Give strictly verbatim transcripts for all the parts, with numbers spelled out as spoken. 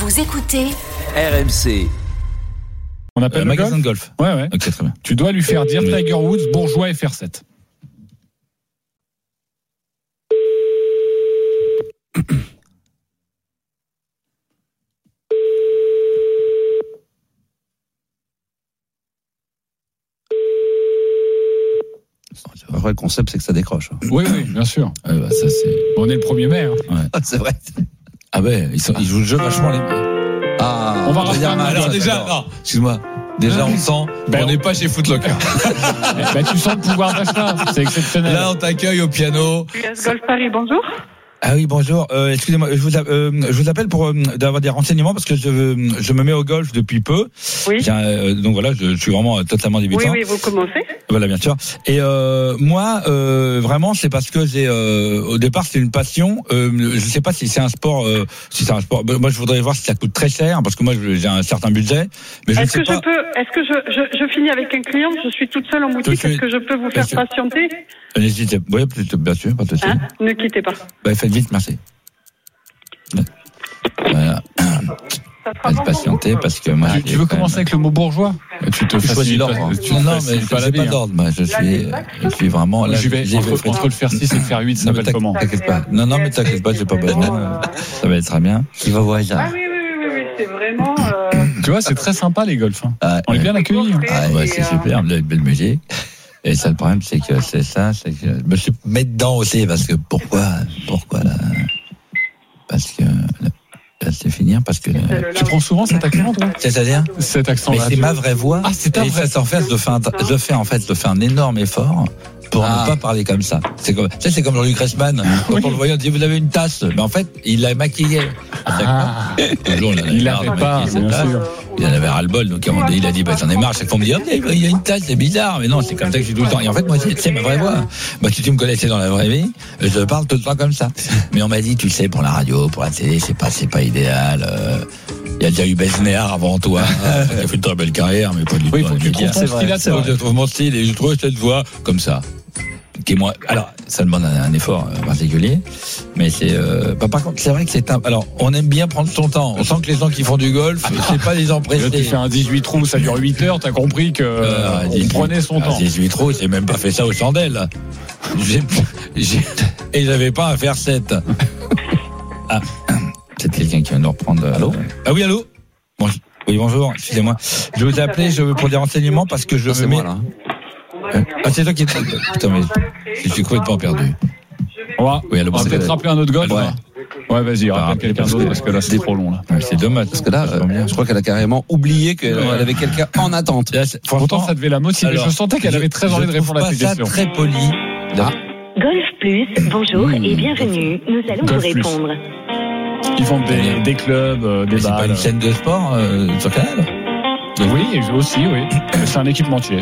Vous écoutez R M C. On appelle euh, le magasin golf, de golf. Ouais, ouais. Ok, très bien. Tu dois lui faire dire Oui. Tiger Woods, bourgeois F R sept. Après, le concept, c'est que ça décroche. Oui, oui, bien sûr. Ouais, bah, ça, c'est... On est le premier mai. Hein. Ouais. C'est vrai. Ah ouais, ils, sont, ils jouent le jeu vachement les. Ah, On va je veux rappeler dire, un alors match, déjà, d'accord. non, excuse-moi. Déjà, on sent, Ben, on n'est pas chez Footlocker. Bah, tu sens le pouvoir d'achat, c'est exceptionnel. Là, on t'accueille au piano. Golf Paris, bonjour. Ah oui, bonjour. Euh, excusez-moi, je vous, a- euh, je vous appelle pour euh, d'avoir des renseignements parce que je, je me mets au golf depuis peu. Oui. J'ai un, euh, donc voilà, je, je suis vraiment totalement Oui, débutant. oui, vous commencez. Voilà, bien sûr. Et euh, moi, euh, vraiment, c'est parce que j'ai, euh, au départ, c'est une passion. Euh, je sais pas si c'est un sport, euh, si c'est un sport. Moi, je voudrais voir si ça coûte très cher, parce que moi, j'ai un certain budget. Mais je ne Est-ce sais que pas. je peux, est-ce que je, je, je finis avec un client, je suis toute seule en boutique, Tout de est-ce que je peux vous faire Bien sûr. patienter? N'hésitez, oui, bien sûr, pas de souci. Hein? Ne quittez pas. Bah, faites vite, merci. Voilà. Ça sera Faites bon patienter pour vous parce que moi. Tu, tu veux commencer avec le mot bourgeois? Tu te Je choisis facilites l'ordre. pas- tu te Non, non, mais facilites je pas la sais vie, pas hein. d'ordre. Moi, je suis, je suis vraiment là. J'y vais. j'ai Entre, fait- entre le faire six et le faire huit, ça Non, mais s'appelle comment? t'inquiète pas. Non, non, mais t'inquiète pas, j'ai pas besoin. Ça va être très bien. Il va voir Ah ça. oui, oui, oui, oui, oui, c'est vraiment, euh, Tu vois, c'est très sympa les golfs. Hein. Ah, On est bien accueillis. Hein. Ah ouais, c'est Et, euh, super, de la belle musique. Et ça, le problème, c'est que c'est ça, c'est que je me suis mis dedans aussi, parce que pourquoi, pourquoi là? Parce que, là, c'est finir, parce que, Tu prends souvent cet accent, toi? c'est-à-dire? Cet accent Mais là. c'est ma vraie voix. Ah, c'est ta et vraie ça, en fait, je fais un, je fais, en fait, je fais un énorme effort pour Ah. ne pas parler comme ça. C'est comme, tu sais, c'est comme Jean-Luc Reichmann. Quand Oui. on le voyait, on dit, vous avez une tasse. Mais en fait, il l'a maquillé. Ah, Un jour, il marre l'avait de pas, maquiller cette bien tasse. sûr. Il en avait ras-le-bol, donc à un moment donné, il a dit, bah, j'en ai marre. Chaque fois, on me dit, oh, il y a une tasse, c'est bizarre. Mais non, c'est comme ça que je suis tout le temps. Et en fait, moi, c'est, c'est ma vraie voix. Bah, si tu me connaissais dans la vraie vie, je parle tout le temps comme ça. Mais on m'a dit, tu sais, pour la radio, pour la télé, c'est pas, c'est pas idéal. Euh, Il y a déjà eu Besnéard avant toi, qui a fait une très belle carrière, mais pas du tout. Oui, il faut que tu médias. trouves ton style à C'est toi. vrai, je trouve mon style et je trouve cette voix comme ça. Qui est moins. Alors, ça demande un, un effort euh, particulier, mais c'est. Euh, bah, par contre, c'est vrai que c'est un. Alors, on aime bien prendre son temps. On sent que les gens qui font du golf, c'est pas des gens Là, tu pressés. fais un dix-huit trous, ça dure huit heures, t'as compris que Euh, on dix-huit prenait son ah, temps. dix-huit trous, j'ai même pas fait ça aux chandelles. J'ai, j'ai, et j'avais pas à faire sept. Ah, c'est quelqu'un qui vient nous reprendre. Allô? Ah oui, allô? Bon, oui, bonjour, excusez-moi. Je vous ai appelé je, pour des renseignements parce que je me mets. là. Ah, c'est toi qui es. Putain, mais je suis complètement perdu. On va, Oui, allô, on va c'est- peut-être rappeler un autre golf. Ouais. Ouais, vas-y, Bah, rappelle quelqu'un parce d'autre que- parce que là, c'est trop long, là. Ouais, c'est dommage. Parce que là, Ça tombe bien. euh, je crois qu'elle a carrément oublié qu'elle Ouais. elle avait quelqu'un en attente. Là, c'est- Pourtant, franchement, ça devait la motiver. alors, Je sentais qu'elle je- avait très envie je de répondre trouve à pas tes ça questions. très poli. Ah. Golf Plus, bonjour Mmh. et bienvenue. Nous allons Golf vous Plus. répondre. Ils vendent des, des clubs, euh, des Mais c'est pas balles. une chaîne de sport euh, sur Canal. Oui, aussi, oui. C'est un équipementier.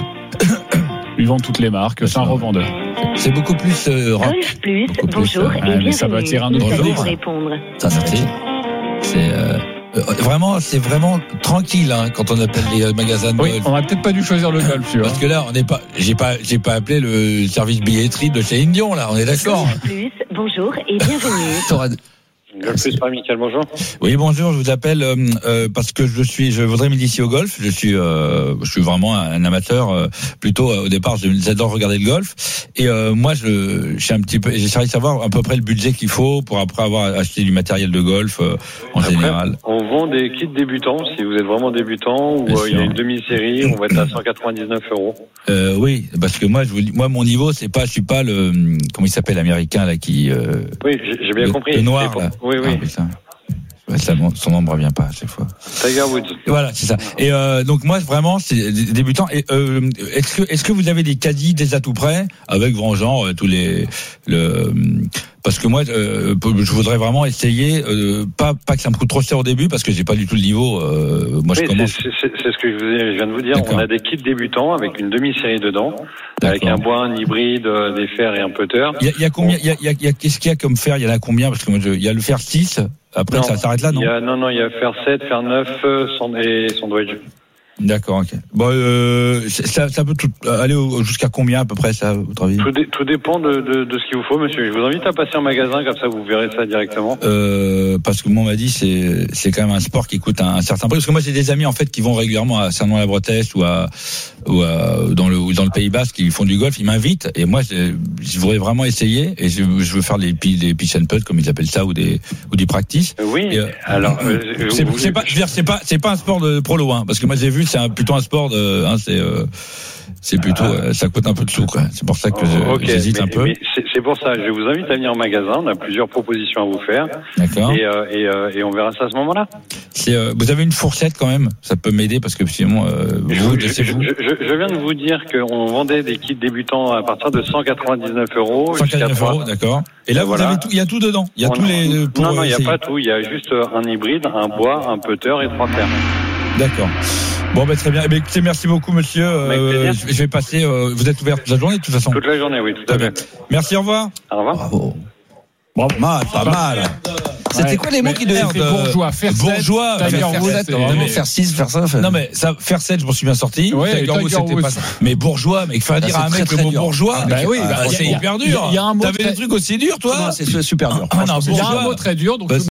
Ils vendent toutes les marques. C'est un revendeur. C'est beaucoup plus euh, rock. Golf Plus, Beaucoup plus, bonjour euh, et ah, mais bienvenue. ça va attirer un autre Nous allons public, vous ça. répondre. Ça, c'est, c'est euh, euh, vraiment, c'est vraiment tranquille hein, quand on appelle les euh, magasins de Oui, golf. on aurait peut-être pas dû choisir le golf, tu vois. Parce que là, on n'est pas, j'ai pas, j'ai pas appelé le service billetterie de chez Indion là. On est d'accord. Golf Plus, bonjour et bienvenue. T'auras- Golf Plus Paris, Michael, bonjour. Oui, bonjour. Je vous appelle euh, euh, parce que je suis, je voudrais m'initier au golf. Je suis, euh, je suis vraiment un amateur. Euh, plutôt euh, au départ, j'adore regarder le golf. Et euh, moi, je, je suis un petit peu, j'essaierai de savoir à peu près le budget qu'il faut pour après avoir acheté du matériel de golf euh, en Après, général. On vend des kits débutants, si vous êtes vraiment débutant, ou Bien euh, il y a sûr. une demi-série, on va être à cent quatre-vingt-dix-neuf euros. Euh, oui, parce que moi, je vous dis, moi, mon niveau, c'est pas, je suis pas le, comment il s'appelle, l'américain là qui. Euh, Oui, j'ai j'ai bien le, compris. Le noir Et pour- là. Oui, oui. Ah, putain. Ouais, ça, son nom ne me revient pas à chaque fois. Tiger Woods. Et voilà, c'est ça. Et euh, donc moi vraiment c'est débutant. Et euh, est-ce que est-ce que vous avez des caddies déjà tout prêts avec grand genre euh, tous les le parce que moi euh, je voudrais vraiment essayer euh, pas pas que ça me coûte trop cher au début parce que j'ai pas du tout le niveau. Euh, moi je Oui, commence. c'est c'est- c'est ce que je, vous ai- je viens de vous dire. D'accord. On a des kits débutants avec une demi-série dedans, avec D'accord. un bois, un hybride, euh, des fers et un putter. Il y a, il y a combien il y a, il y a, il y a qu'est-ce qu'il y a comme fer? Il y en a combien? Parce que moi je, il y a le fer six. Après Non, ça s'arrête là non? Il y a, non, non, il y a fer sept, fer neuf euh, sand- et sandwich. D'accord, ok. Bon, euh, ça, ça peut tout, aller au- jusqu'à combien à peu près, ça, à votre avis? Tout, dé- tout dépend de, de, de ce qu'il vous faut, monsieur. Je vous invite à passer en magasin, comme ça vous verrez ça directement. Euh, parce que moi on m'a dit c'est c'est quand même un sport qui coûte un, un certain prix. Parce que moi j'ai des amis en fait qui vont régulièrement à Saint-Ouen-la-Bretèche ou à ou à, dans le ou dans le Pays Basque, qui font du golf. Ils m'invitent et moi je, je voudrais vraiment essayer et je, je veux faire les pi- des pitch and putt comme ils appellent ça ou des ou des practice. Oui. Et, euh, alors, euh, c'est, vous- c'est pas, je veux dire, c'est pas, c'est pas un sport de pro loin, parce que moi j'ai vu, c'est un, plutôt un sport de, hein, c'est, euh, c'est plutôt, euh, ça coûte un peu de sous, quoi. C'est pour ça que je- Ok, j'hésite mais- un peu. mais c'est, c'est pour ça. Je vous invite à venir au magasin. On a plusieurs propositions à vous faire. D'accord. Et, euh, et, euh, et on verra ça à ce moment-là. C'est, euh, vous avez une fourchette quand même, ça peut m'aider parce que sinon, euh, Je, vous, je, laissez-vous. je, je- je viens de vous dire qu'on vendait des kits débutants à partir de cent quatre-vingt-dix-neuf euros. cent jusqu'à quarante-neuf trois- euros, d'accord. Et là, vous Voilà. avez tout, il y a tout dedans. Il y a On- tous les, pour non, non, il n'y a essayer. pas tout. Il y a juste un hybride, un bois, un putter et trois fers. D'accord. Bon, ben, très bien. Eh ben, écoutez, merci beaucoup, monsieur. Avec Euh, plaisir. je je vais passer, euh, vous êtes ouvert toute la journée, de toute façon. Toute la journée, oui, tout Très à bien. fait. Merci, au revoir. Au revoir. Bravo. Bravo. Mal, pas mal. C'était Ouais. quoi les mots Mais qui devaient c'était bourgeois, faire sept, bourgeois, Tiger faire Woods, sept, c'est- non, mais- Faire six, faire ça. faire- Non mais ça, faire sept, je m'en suis bien sorti. Ouais, Tiger Tiger Woods, c'était Woods. pas ça. Mais bourgeois, mais faire Ah, dire c'est à un très, mec très le mot dur. bourgeois, Ah, bah oui, ah, bah, c'est il y a- hyper il y a- dur. il y a un mot T'avais très- des trucs aussi durs, toi? Non, c'est super dur. Ah, non, il y a un bourgeois. mot très dur, donc Bah,